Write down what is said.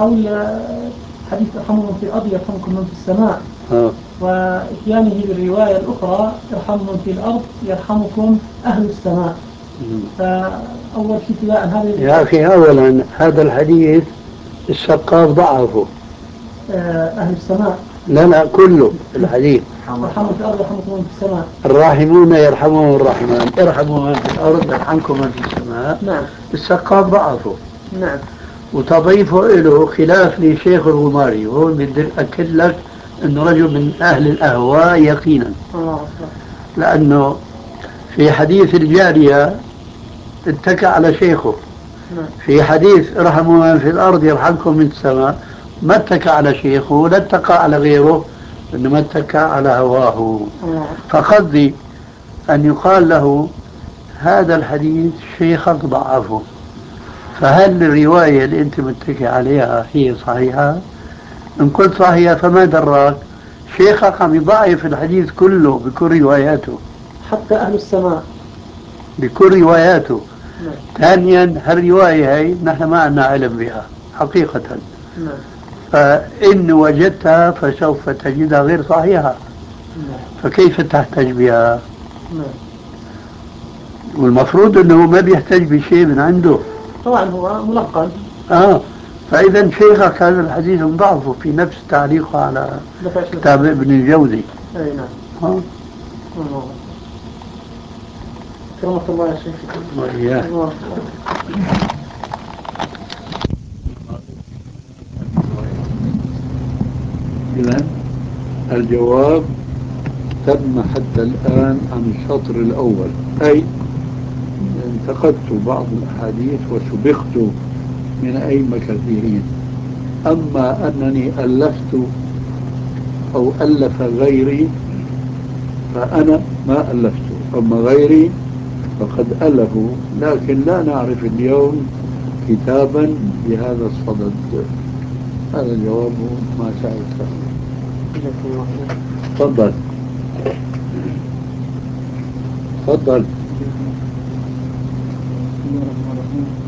حول حديث ارحموا من في الأرض يرحمكم من في السماء، وإتيانه بالرواية الأخرى ارحموا من في الأرض يرحمكم أهل السماء. فأول شيء ابتداء هذا يا أخي أولا هذا الحديث السقاف ضعفه. أهل السماء لا لا كله الحديث ارحموا في الأرض يرحمكم من في السماء، الراحمون يرحمهم الرحمن، ارحموا من في الأرض يرحمكم من في السماء. نعم السقاف ضعفه. نعم. وتضيفه له خلاف لشيخ الغماري، وهو بدي أكد لك أنه رجل من أهل الأهواء يقينا. الله أكبر. لأنه في حديث الجارية اتكى على شيخه، نعم في حديث ارحموا من في الأرض يرحمكم من السماء ما اتكى على شيخه ولا اتكى على غيره، إنما اتكى على هواه. فقصدي أن يقال له هذا الحديث شيخك ضعفه، فهل الرواية اللي أنت متكي عليها هي صحيحة؟ إن قلت صحيحة فما دراك شيخك عم يضعف الحديث كله بكل رواياته، حتى أهل السماء بكل رواياته. نعم. ثانيا هالرواية هي نحن ما عندنا علم بها حقيقة، نعم فإن وجدتها فسوف تجدها غير صحيحة، نعم. فكيف تحتج بها؟ نعم. والمفروض أنه ما بيحتج بشيء من عنده. طبعا هو ملقن. فإذا شيخك هذا الحديث مضعفه في نفس تعليقه على كتاب ابن الجوزي. أي نعم. كرمك الله يا شيخ. وإياه. إذن الجواب تم حتى الآن عن الشطر الأول، أي انتقدت بعض الأحاديث وسبقت من أئمة كثيرين. أما أنني ألفت أو ألف غيري فأنا ما ألفت، أما غيري فقد ألفوا، لكن لا نعرف اليوم كتابا بهذا الصدد. هذا الجواب ما سألت. تفضل تفضل.